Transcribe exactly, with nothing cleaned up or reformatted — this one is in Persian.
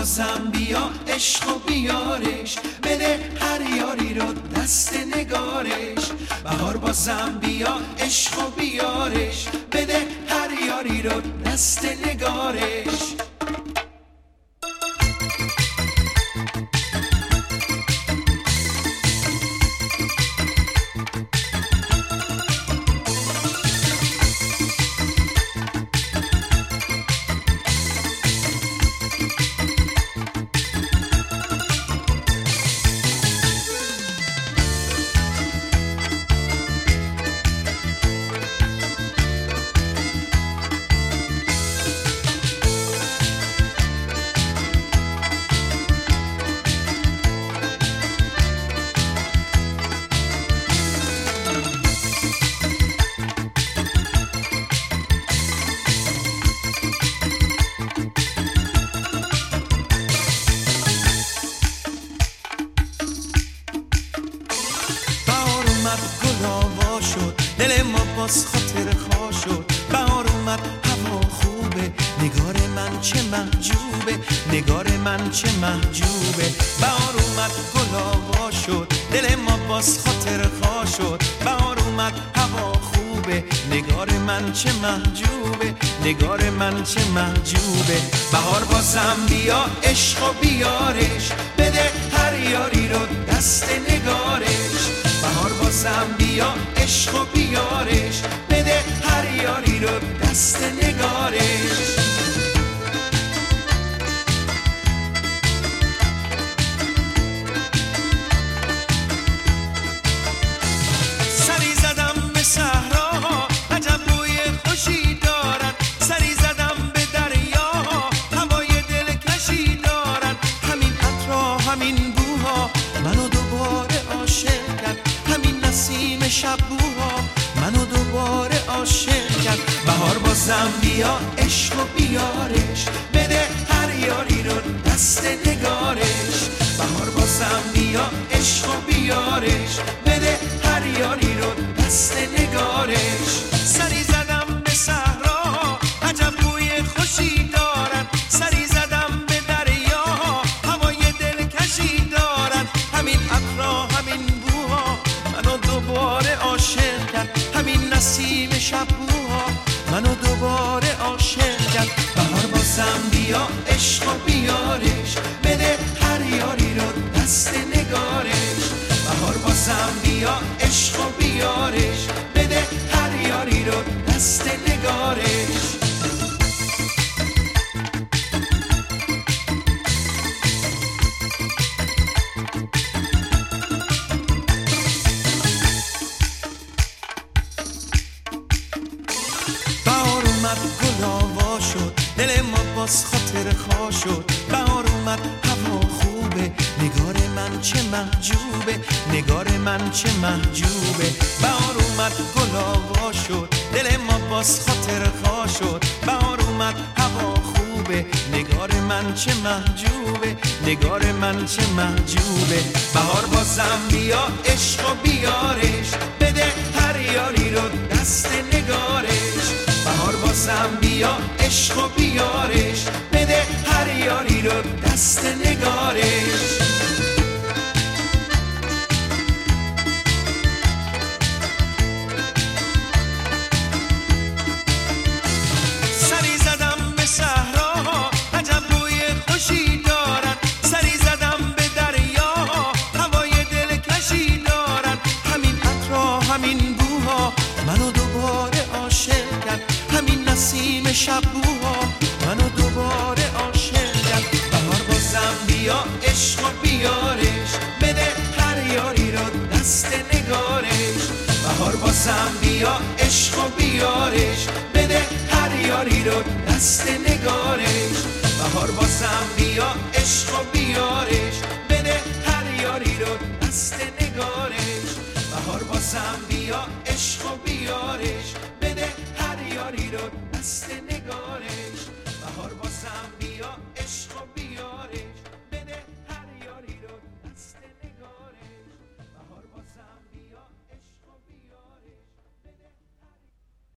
بازم بیا عشق و بیارش، بده هر یاری رو دست نگارش. بهار بازم بیا عشق و بیارش، بده هر یاری رو دست نگارش. گل آوا شد، دل ما باز خاطر خوا شد. بهار اومد هوا خوبه، نگار من چه محجوبه، نگار من چه محجوبه. بهار اومد گل آوا شد، دل ما باز خاطر خوا شد. بهار اومد هوا خوبه، نگار من چه محجوبه، نگار من چه محجوبه. بهار بازم بیا عشق و بیارش، بده هر یاری رو دست نگارش. بهار بازم بیا عشق و بیارش، بده هر یاری رو دست نگارش. سری زدم به صحراها، عجب بوی خوشی دارن. سری زدم به دریاها، هوای دلکشی دارن. همین عطرها همین بوها منو دوباره عاشق کرد. همین نسیم شبوها منو دوباره عاشق کرد. بهار بازم بیا عشق و بیارش، بده هر یاری رو دست نگارش. بهار بازم بیا عشق و بیارش، بده هر یاری رو دست نگارش. سری زدم به صحراها، عجب بوی خوشی دارن. سری زدم به دریاها، هوای دلکشی دارن. همین عطرها همین بوها منو دوباره عاشق کرد. همین نسیم شبوها منو دوباره عاشق کرد. بهار بازم بیا عشق و بیارش، بده هر یاری رو دست نگارش. بهار بازم بیا عشق و بیارش، بده هر یاری رو دست نگارش. بهار اومد گل آوا شد، دل ما باز خاطر خوا شد. بهار اومد هوا خوبه، نگار من چه محجوبه، نگار من چه محجوبه. بهار اومد گل آوا شد، دل ما باز خاطر خوا شد. بهار اومد هوا خوبه، نگار من چه محجوبه، نگار من چه محجوبه. بهار بازم بیا عشق و بیارش، بده هر یاری رو دست نگارش. بهار بازم بیا عشق و بیارش، بده هر یاری رو دست نگارش. سری زدم به صحراها، عجب بوی خوشی دارن. سری زدم به دریاها، هوای دلکشی دارن. همین عطرها همین بوها منو دوباره عاشق کرد. همین نسیم شبوها منو دوباره عاشق کرد. بهار بازم بیا عشق و بیارش، بده هر یاری رو دست نگارش. بهار بازم بیا عشق و بیارش، بده هر یاری رو دست نگارش. بهار بازم بیا عشق و بیارش، بده هر یاری رو دست نگارش. بهار بازم